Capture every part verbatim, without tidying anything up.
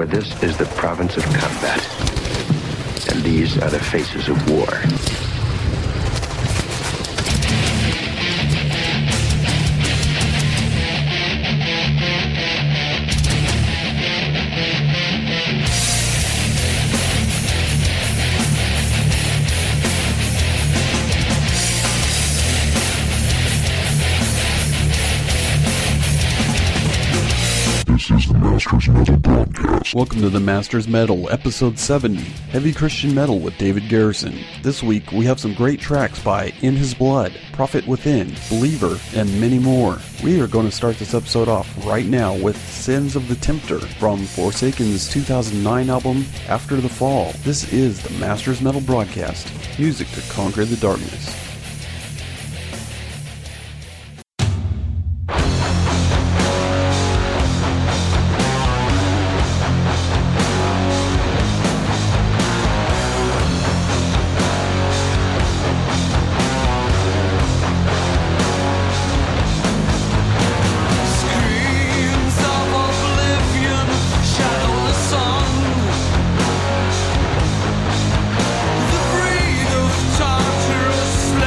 For this is the province of combat, and these are the faces of war. This is the Masters Metal Broadcast. Welcome to the Masters Metal, episode seventy, Heavy Christian Metal with David Garrison. This week we have some great tracks by In His Blood, Prophet Within, Believer, and many more. We are going to start this episode off right now with Sins of the Tempter from Forsaken's two thousand nine album, After the Fall. This is the Masters Metal Broadcast, music to conquer the darkness. Slave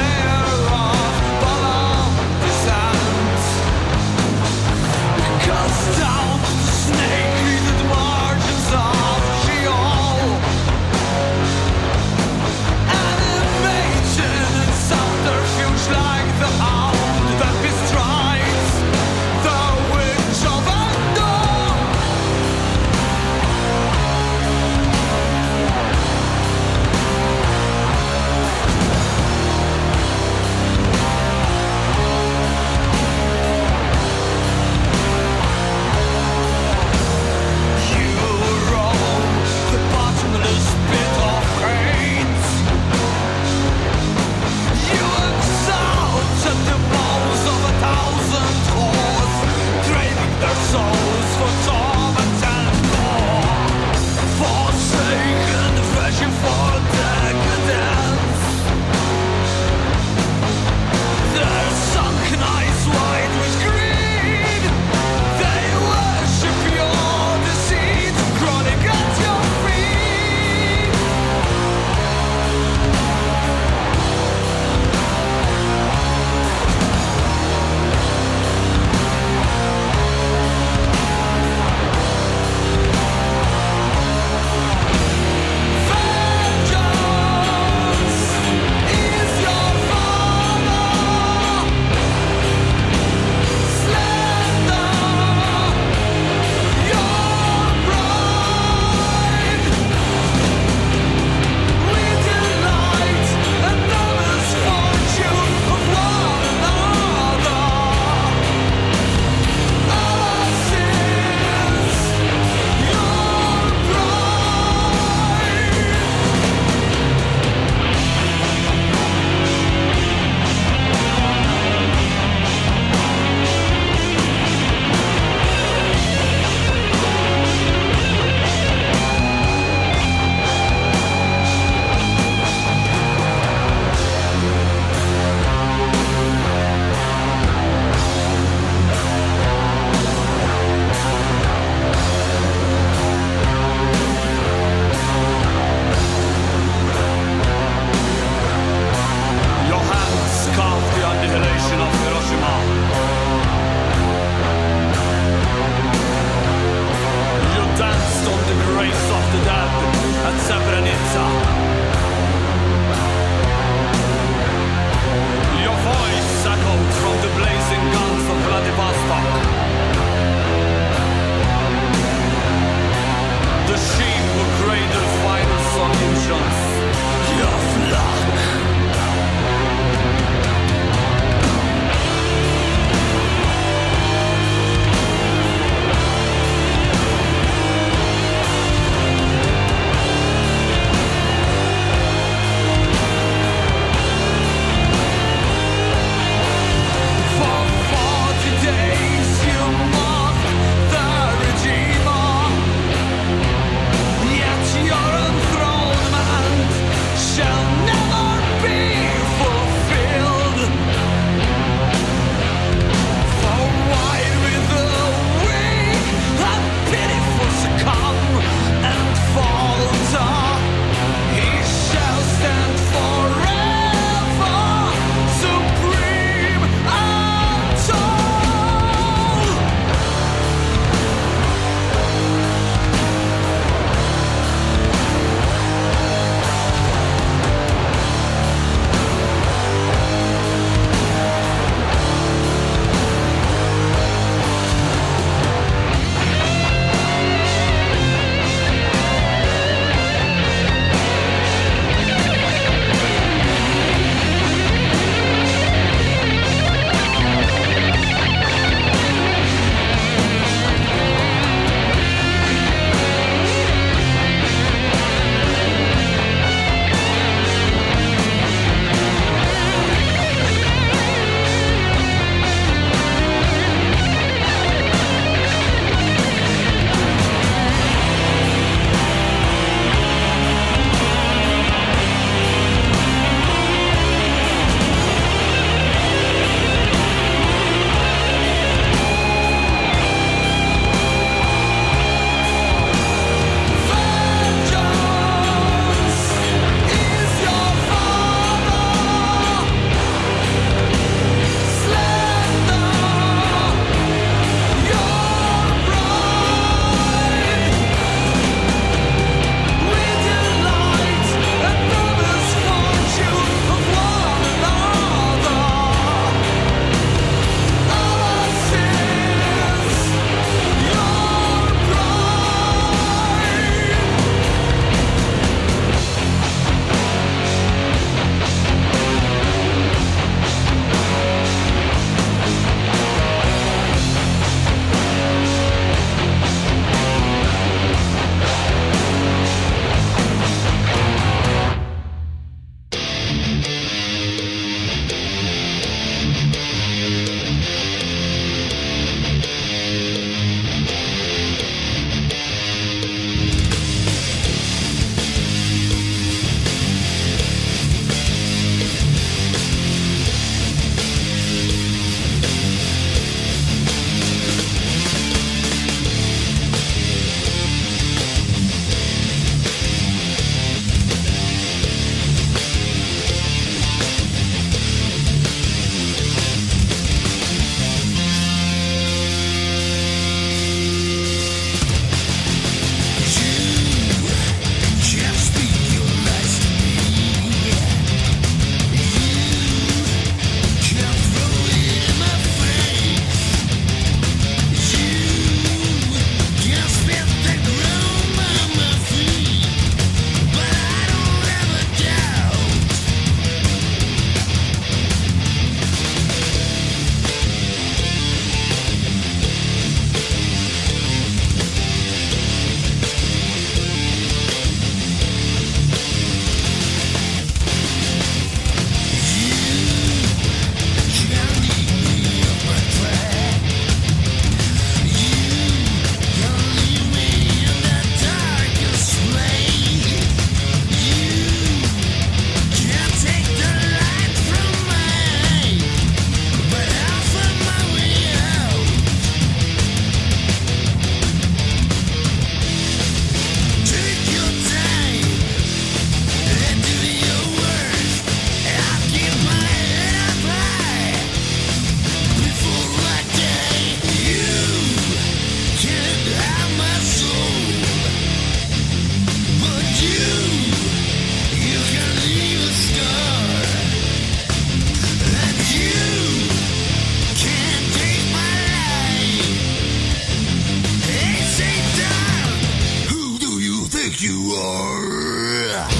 think you are?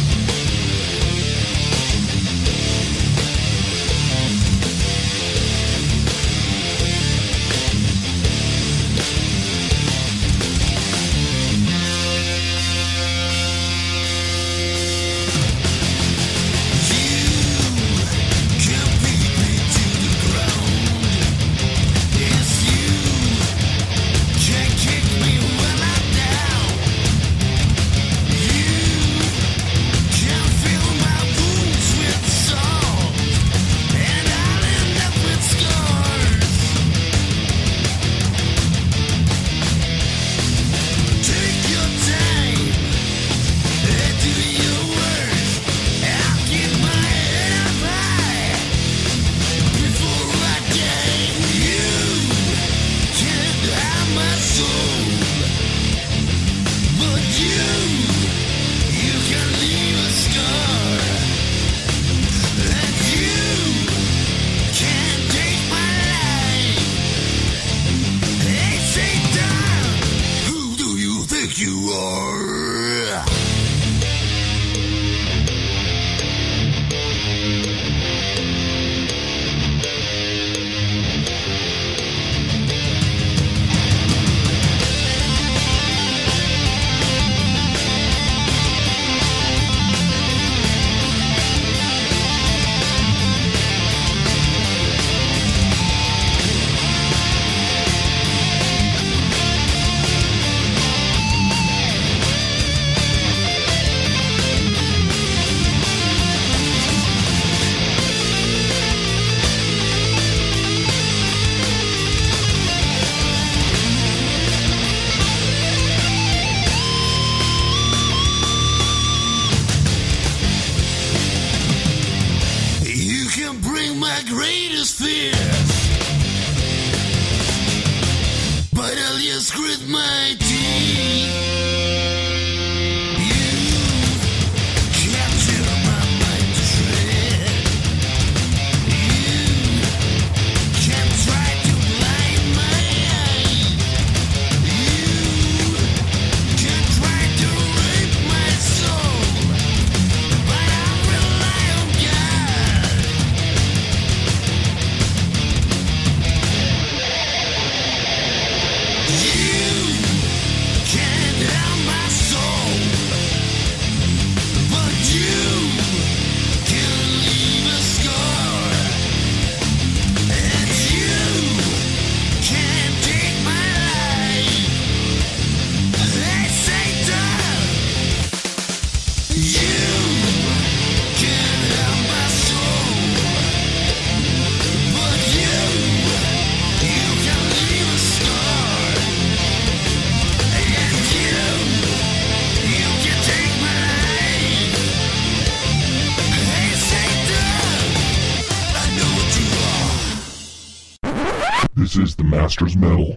This is the Master's Metal.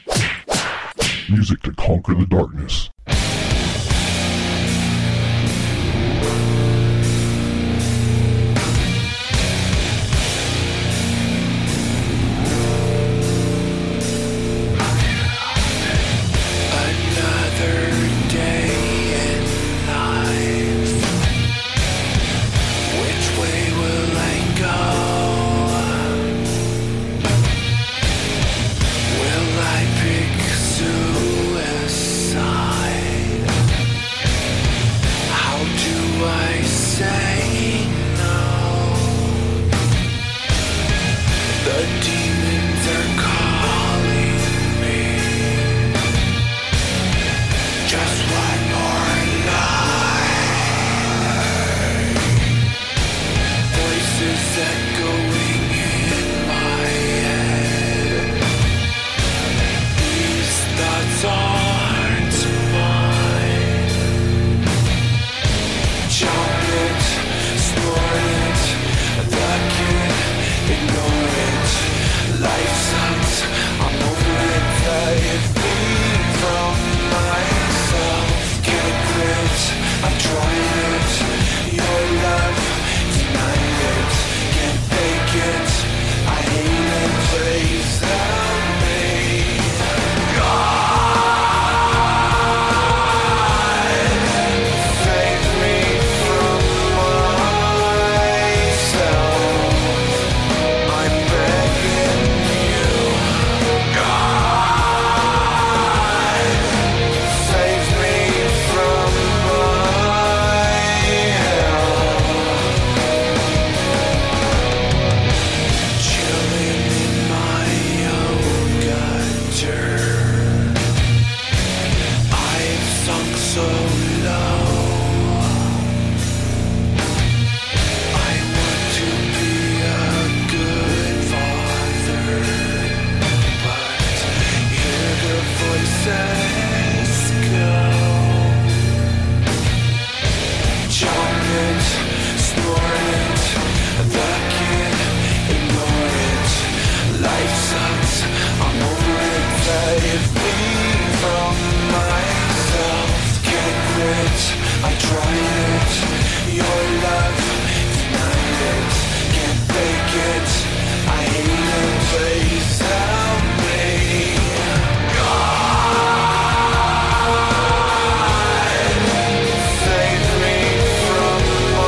Music to conquer the darkness. so low. I want to be a good father, but hear the voices go. Jump it, snort it, the kid, ignore it. Life sucks, I'm over it, save me from myself. Can't quit, I tried it, your love, denied it. Can't fake it, I hate it, please help me. God, save me from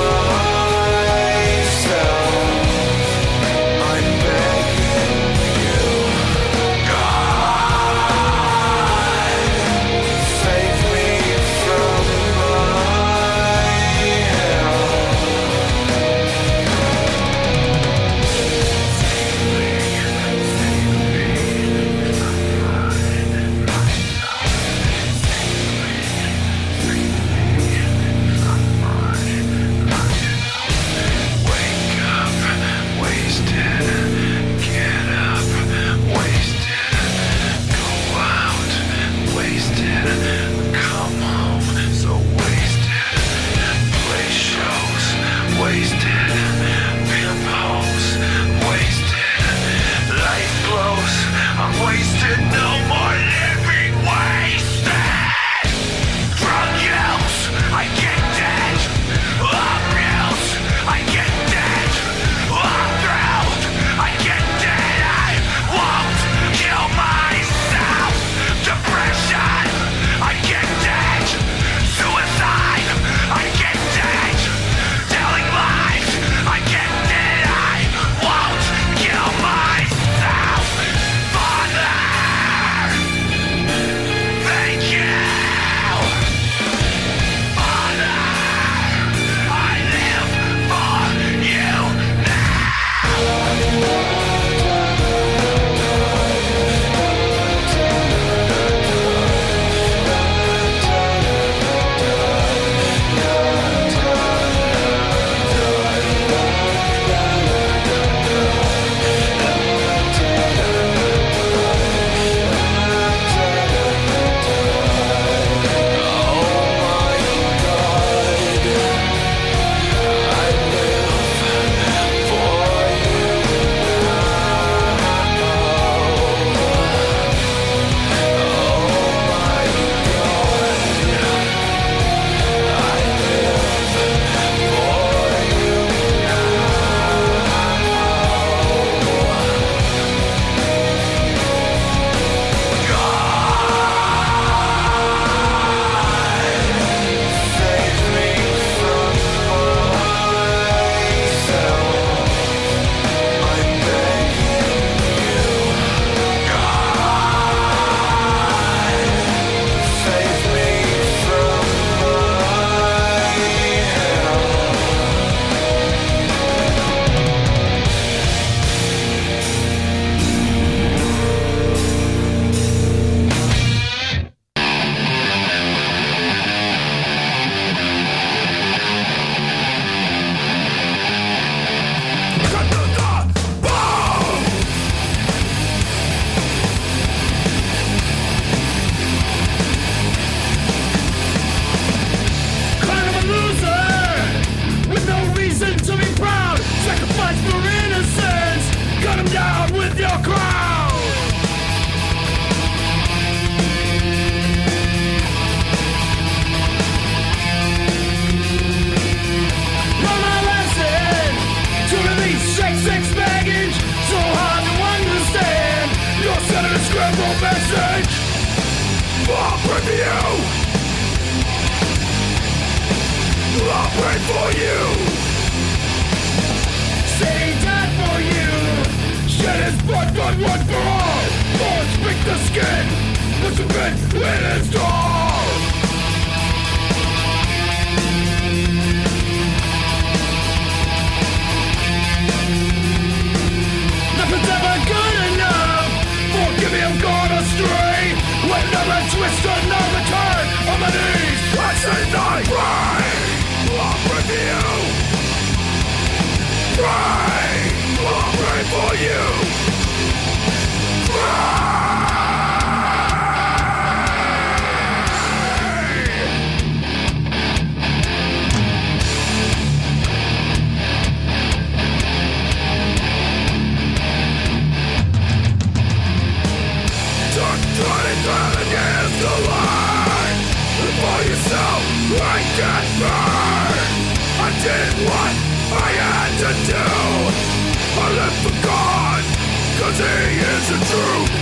myself. I'm begging you. God, save me from my hell. Wake up, wasted. Get up, wasted. Go out, wasted. Come home, so wasted. Play shows, wasted. Pimp hoes, wasted. Life blows, I'm wasted. No more living wasted. Drug use, I get dead. Abuse, I get dead. Throat, I get dead. I won't kill myself. Depression, I get dead. Suicide, I get dead. Telling lies, I get dead. I won't kill myself. Father, thank you. Father, I live for you Nothing's ever good enough. Forgive me, I'm gone astray. Whenever I twist another turn on my knees. tonight. Pray, I'll pray for you. Pray, I'll pray for you. Pray. Turn against the light. And for yourself, I can't burn. I did what I had to do. I lived for God, cause He is the truth.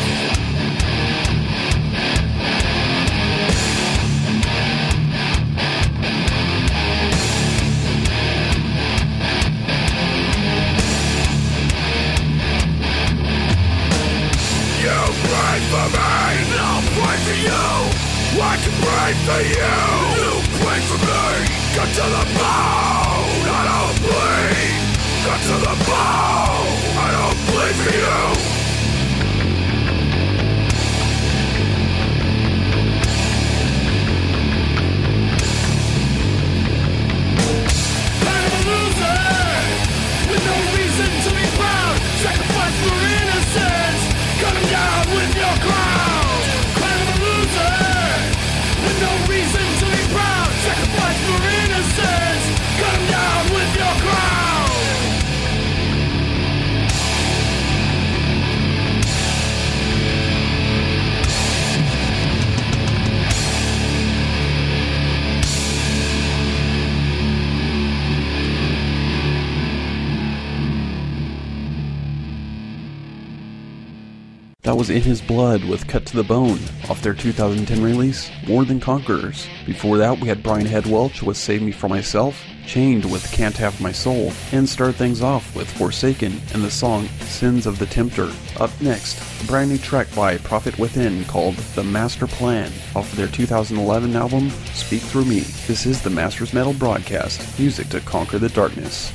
You pray for me, and I'll pray for you. I can pray for you. You pray for me. Cut to the bone, I don't bleed. Cut to the bone, I don't bleed for you. Kind of a loser, with no reason to be proud. Sacrifice for innocence. Cut him down with your crowd. Kind of a loser, with no reason to be proud. Sacrifice for innocence. Cut him down with your crowd. That was In His Blood with Cut to the Bone, off their two thousand ten release, More Than Conquerors. Before that, we had Brian Head Welch with Save Me From Myself, Chained with Can't Have My Soul, and start things off with Forsaken and the song Sins of the Tempter. Up next, a brand new track by Prophet Within called The Master Plan, off of their two thousand eleven album, Speak Through Me. This is the Masters Metal Broadcast, music to conquer the darkness.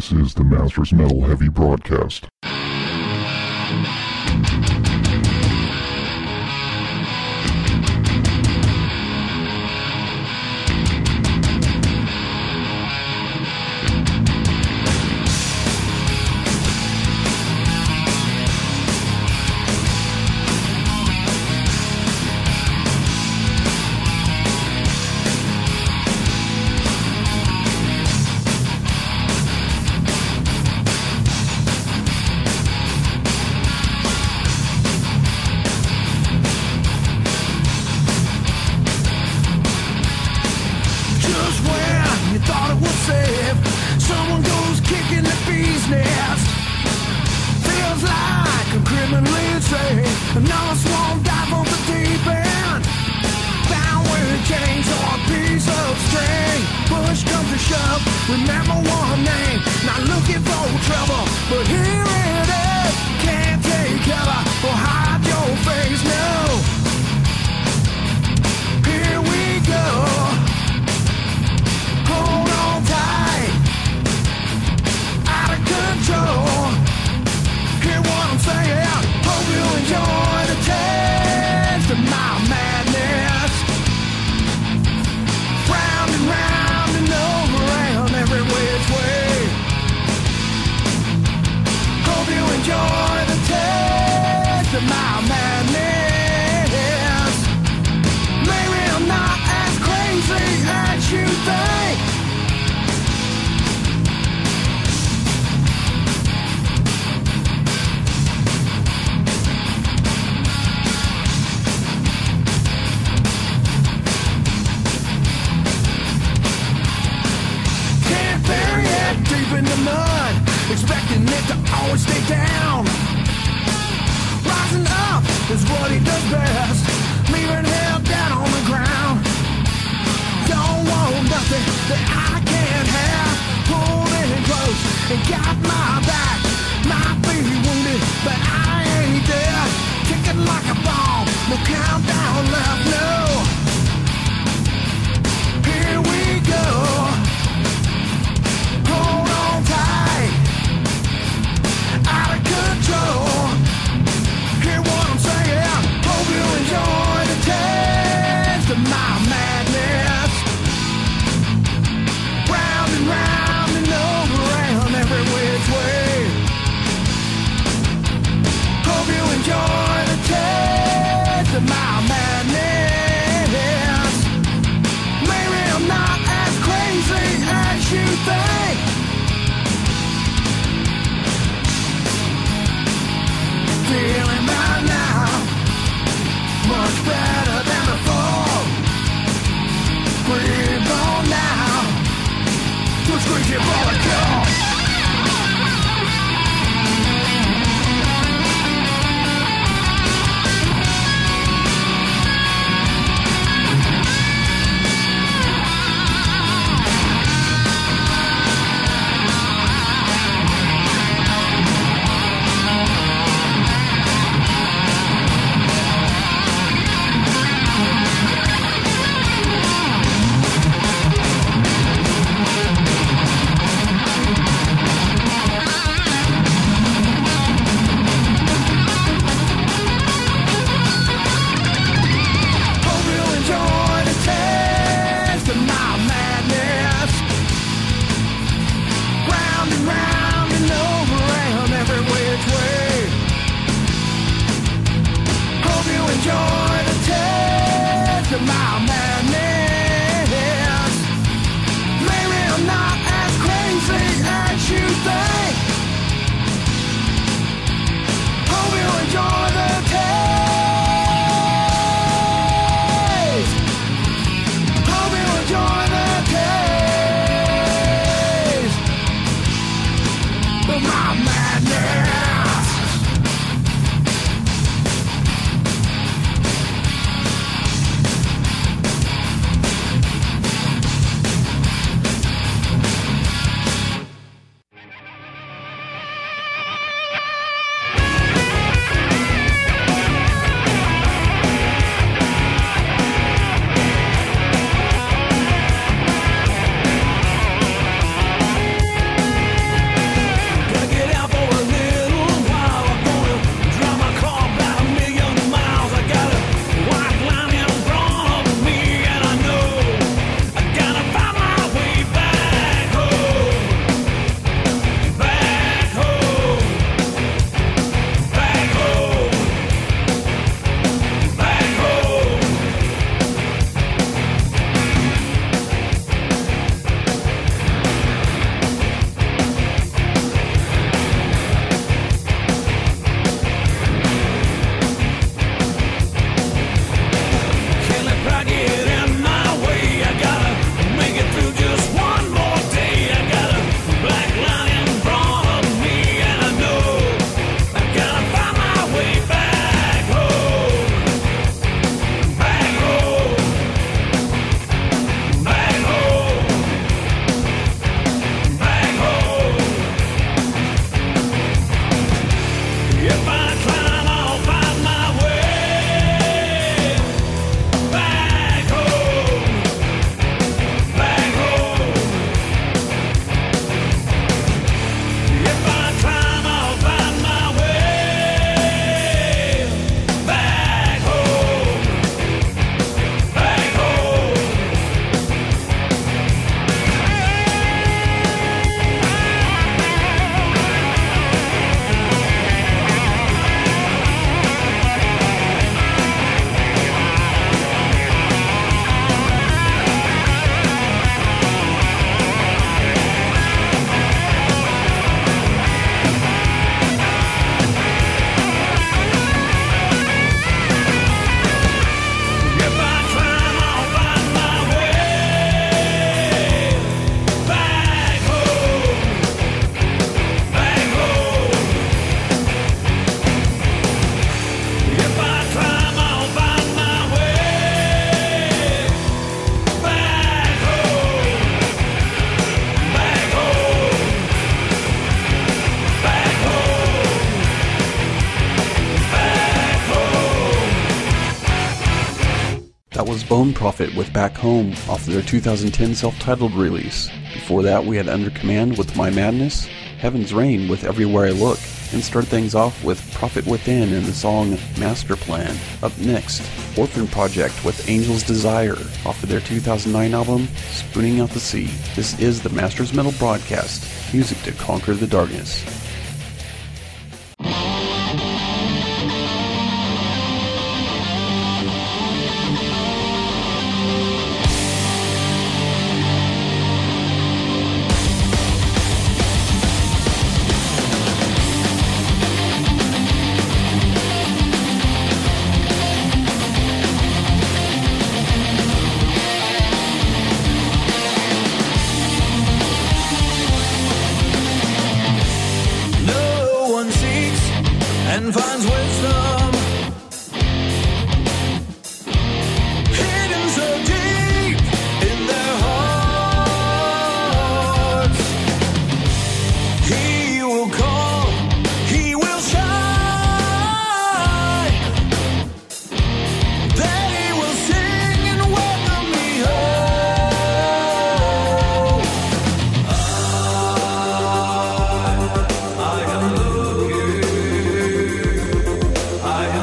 This is the Masters Metal Heavy Broadcast. was Bone Prophet with Back Home off of their two thousand ten self-titled release. Before that, we had Under Command with My Madness, Heaven's Rain with Everywhere I Look, and start things off with Prophet Within and the song Master Plan. Up next, Orphan Project with Angel's Desire off of their two thousand nine album Spooning Out the Sea. This is the Masters Metal Broadcast, music to conquer the darkness. And finds wisdom hidden so deep in their hearts. He will call, he will shine. They will sing and welcome me home. I, I am looking. I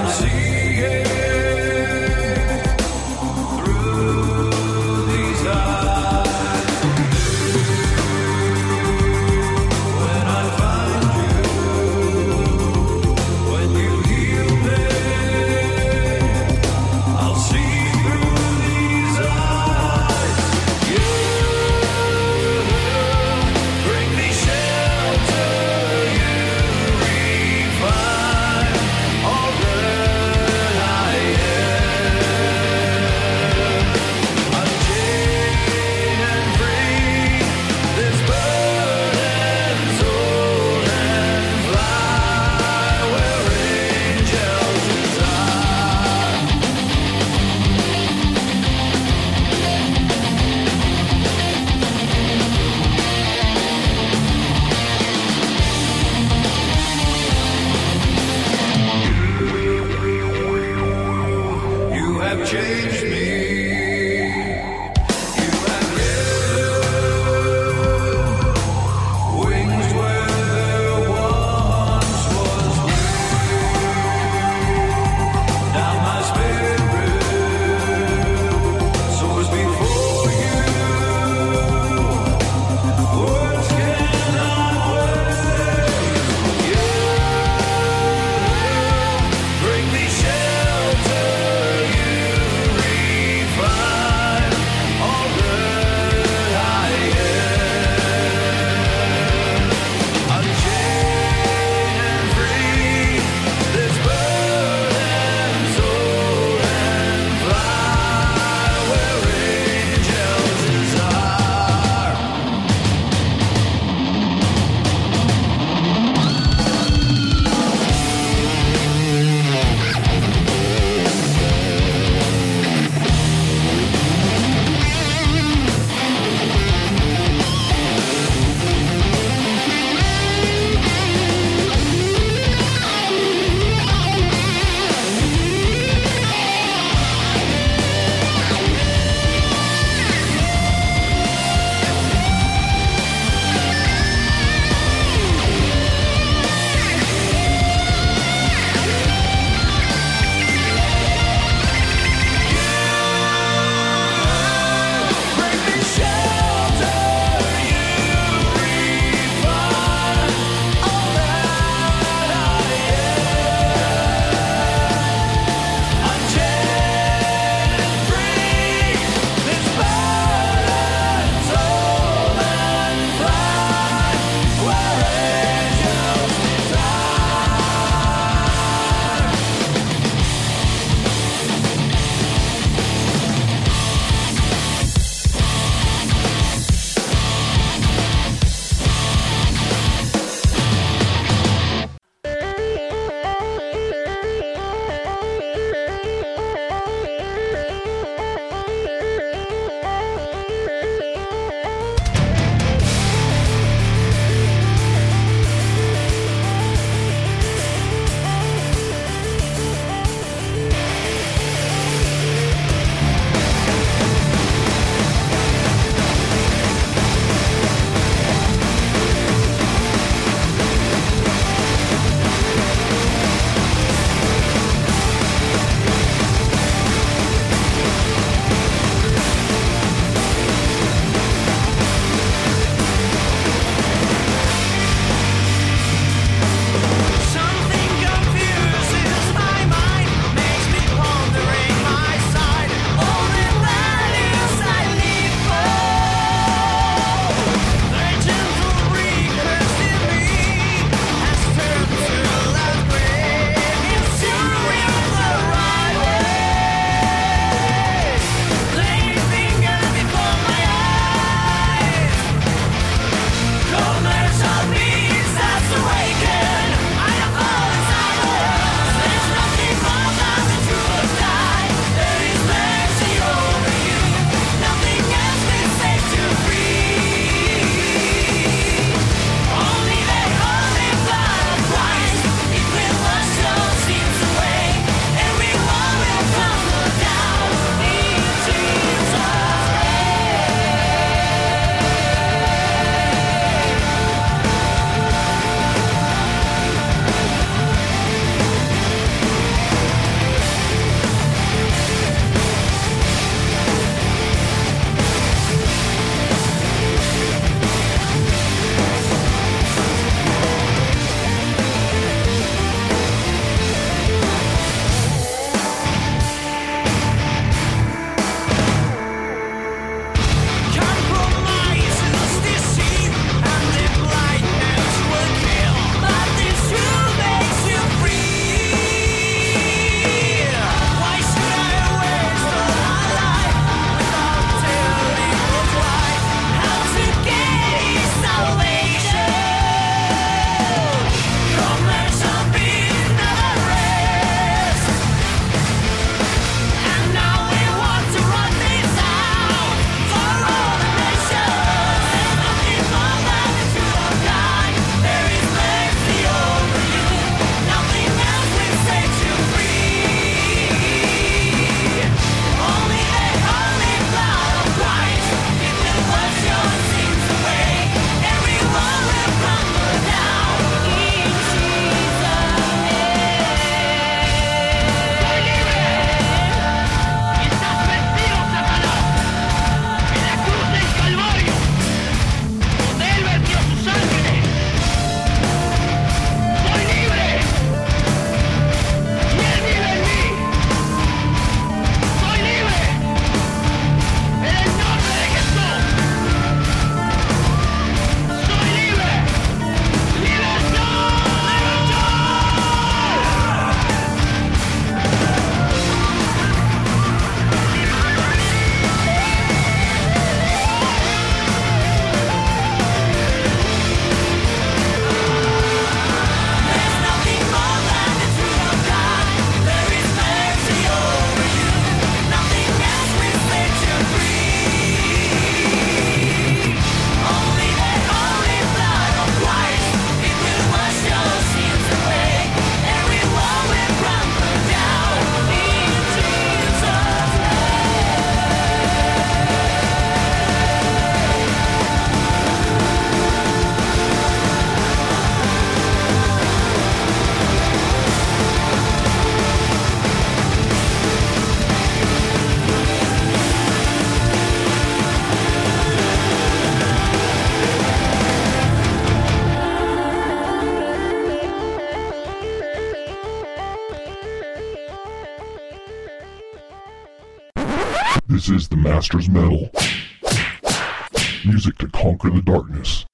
This is the Master's Metal. Music to conquer the darkness.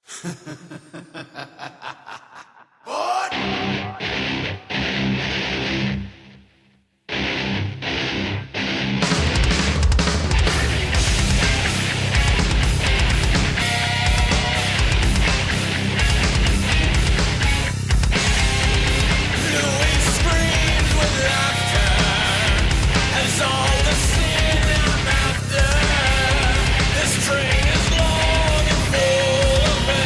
This train is long and full of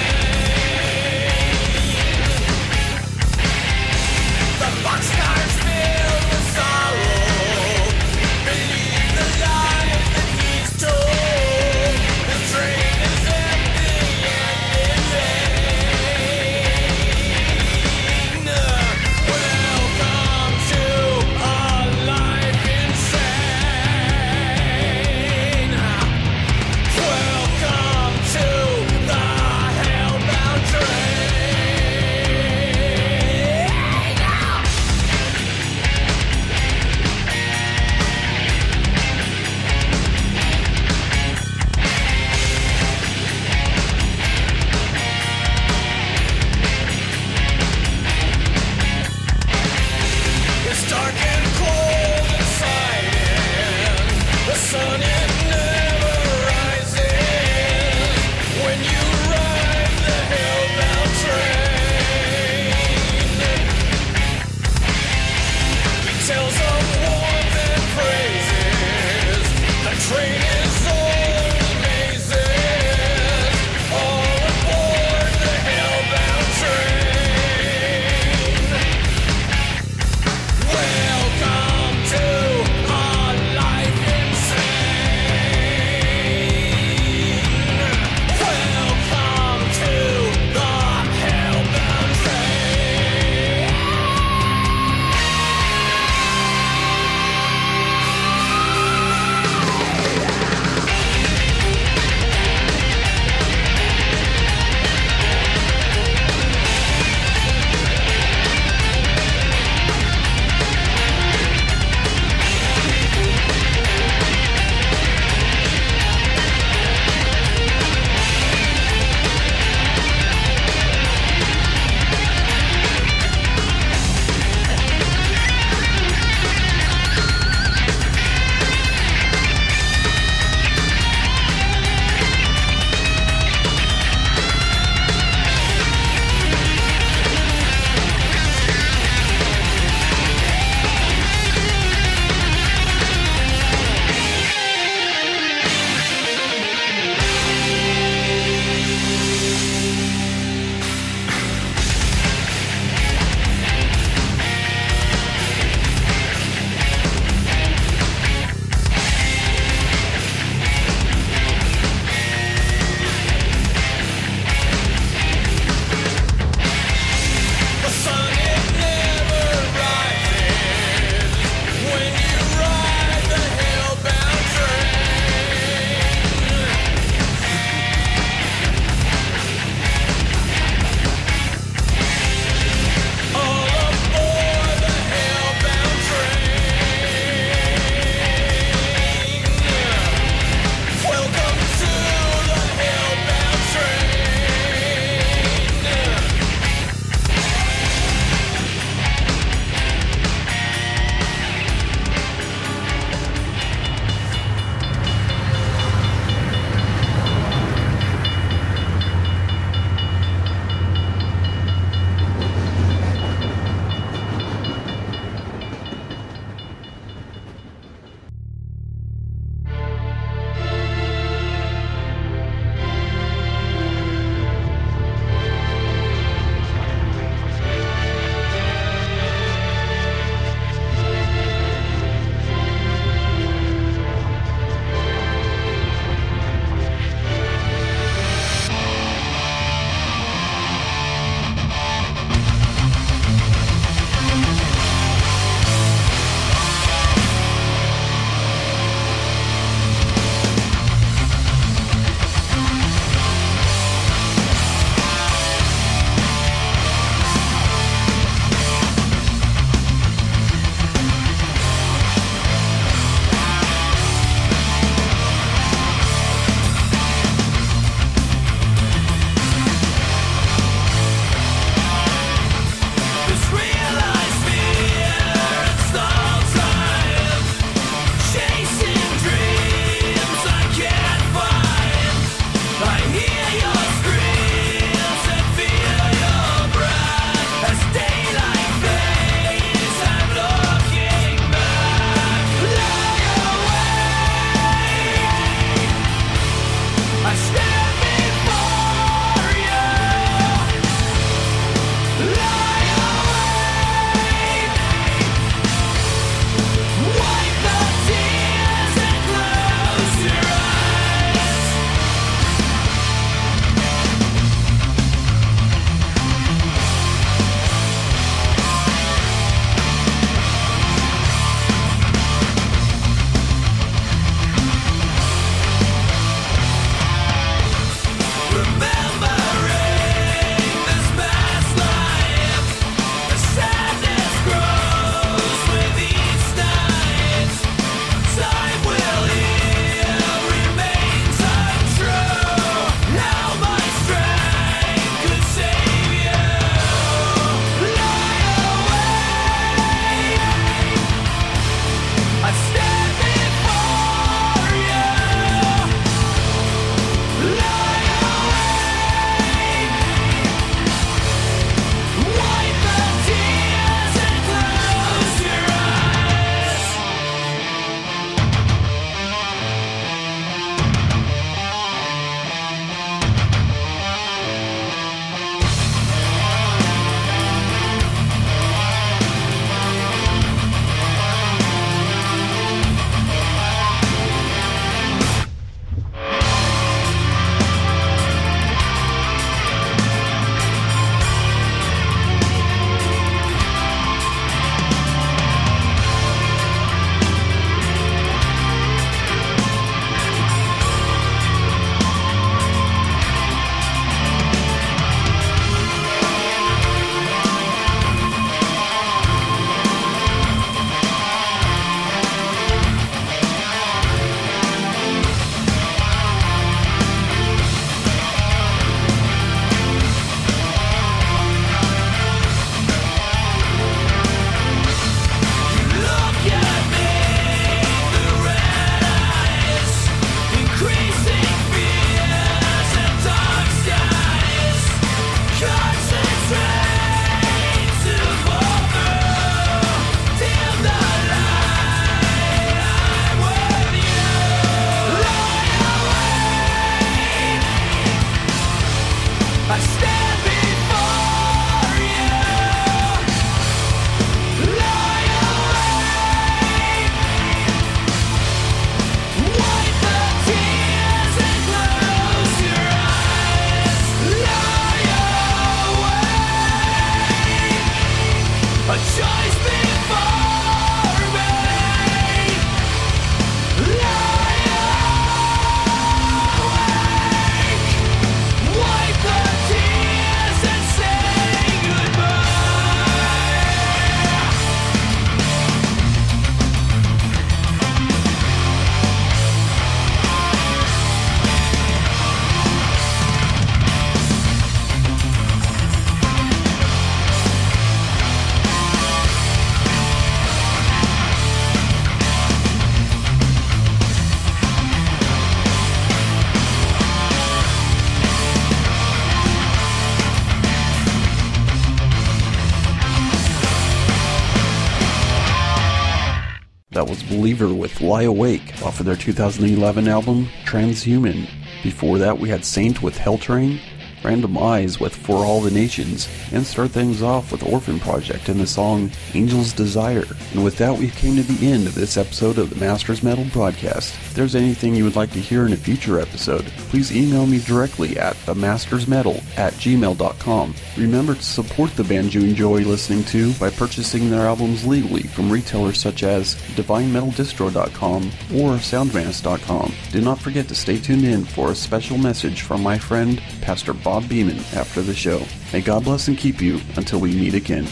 That was Believer with Lie Awake off of their two thousand eleven album Transhuman. Before that we had Saint with Hell Train, Random Eyes with For All the Nations, and start things off with Orphan Project and the song Angel's Desire. And with that we came to the end of this episode of the Masters Metal broadcast. If there's anything you would like to hear in a future episode, please email me directly at themastersmetal at gmail dot com. Remember to support the band you enjoy listening to by purchasing their albums legally from retailers such as divine metal distro dot com or soundmass dot com. Do not forget to stay tuned in for a special message from my friend Pastor Bob Bob Beeman after the show. May God bless and keep you until we meet again.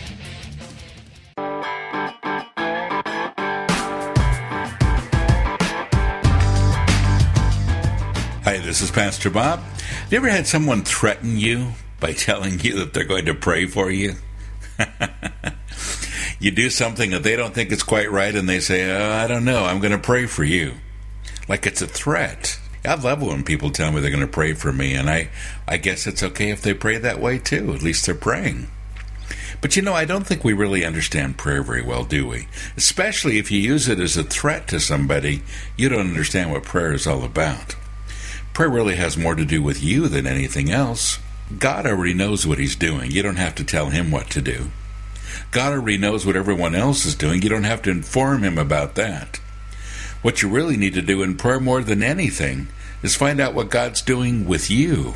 Hi, this is Pastor Bob. Have you ever had someone threaten you by telling you that they're going to pray for you? You do something that they don't think is quite right and they say, oh, I don't know, I'm going to pray for you. Like it's a threat. I love when people tell me they're going to pray for me, and I, I guess it's okay if they pray that way too. At least they're praying. But you know, I don't think we really understand prayer very well, do we? Especially if you use it as a threat to somebody, you don't understand what prayer is all about. Prayer really has more to do with you than anything else. God already knows what He's doing. You don't have to tell Him what to do. God already knows what everyone else is doing. You don't have to inform Him about that. What you really need to do in prayer more than anything is find out what God's doing with you.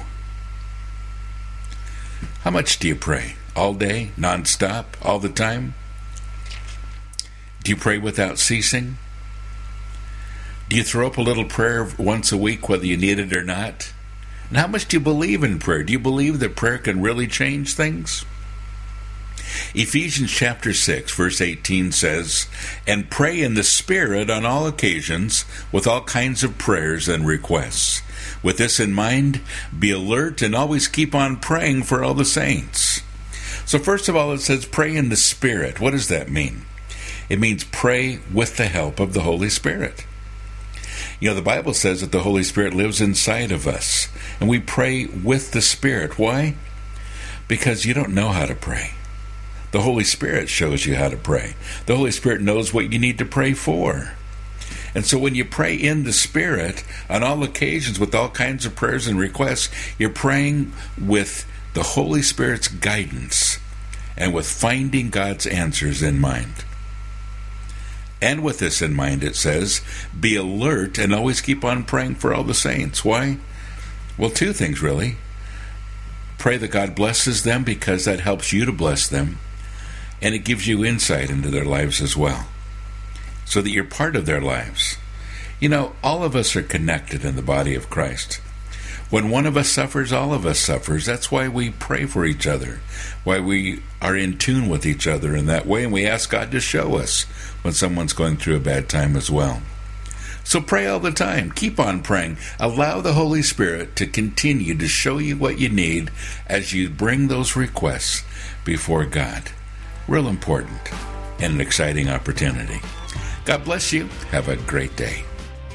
How much do you pray? All day? Non-stop? All the time? Do you pray without ceasing? Do you throw up a little prayer once a week whether you need it or not? And how much do you believe in prayer? Do you believe that prayer can really change things? Ephesians chapter six, verse eighteen says, and pray in the Spirit on all occasions with all kinds of prayers and requests. With this in mind, be alert and always keep on praying for all the saints. So first of all, it says pray in the Spirit. What does that mean? It means pray with the help of the Holy Spirit. You know, the Bible says that the Holy Spirit lives inside of us, and we pray with the Spirit. Why? Because you don't know how to pray. The Holy Spirit shows you how to pray. The Holy Spirit knows what you need to pray for. And so when you pray in the Spirit, on all occasions with all kinds of prayers and requests, you're praying with the Holy Spirit's guidance and with finding God's answers in mind. And with this in mind, it says, be alert and always keep on praying for all the saints. Why? Well, two things really. Pray that God blesses them because that helps you to bless them. And it gives you insight into their lives as well, so that you're part of their lives. You know, all of us are connected in the body of Christ. When one of us suffers, all of us suffers. That's why we pray for each other, why we are in tune with each other in that way, and we ask God to show us when someone's going through a bad time as well. So pray all the time. Keep on praying. Allow the Holy Spirit to continue to show you what you need as you bring those requests before God. Real important and an exciting opportunity. God bless you. Have a great day.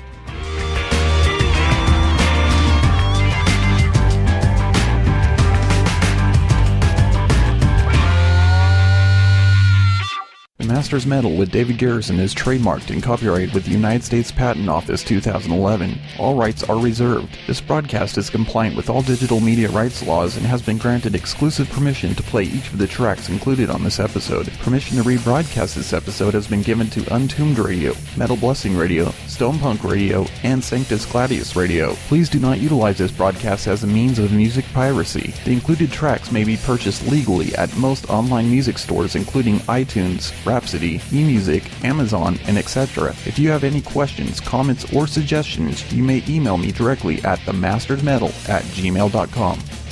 Masters Metal with David Garrison is trademarked and copyrighted with the United States Patent Office two thousand eleven. All rights are reserved. This broadcast is compliant with all digital media rights laws and has been granted exclusive permission to play each of the tracks included on this episode. Permission to rebroadcast this episode has been given to Untombed Radio, Metal Blessing Radio, Stone Punk Radio, and Sanctus Gladius Radio. Please do not utilize this broadcast as a means of music piracy. The included tracks may be purchased legally at most online music stores including iTunes, Rhapsody, eMusic, Amazon, and et cetera. If you have any questions, comments, or suggestions, you may email me directly at themastersmetal at gmail dot com.